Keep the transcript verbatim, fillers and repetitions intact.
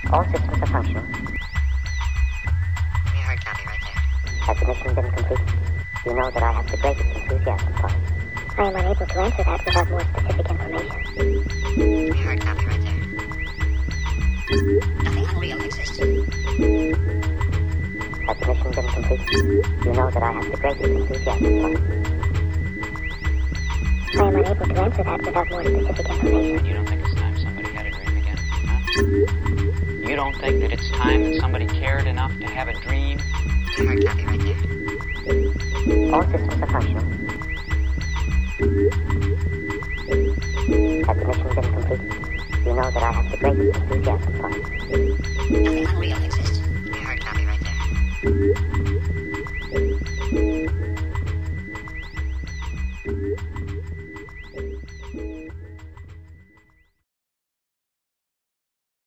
All systems are functional. We heard copy right there. Has the mission been completed? You know that I have the greatest enthusiasm for it. I am unable to answer that without more specific information. We heard copy right there. Nothing unreal exists. Has the mission been completed? You know that I have the greatest enthusiasm for it. I am unable to answer that without more specific information. You don't think it's time somebody had a dream again, huh? You don't think that it's time that somebody cared enough to have a dream? We heard copy right there. All systems are functional. Has the mission been completed? You know that I have the greatest enthusiasm for it. Nothing unreal exists. We heard copy right there.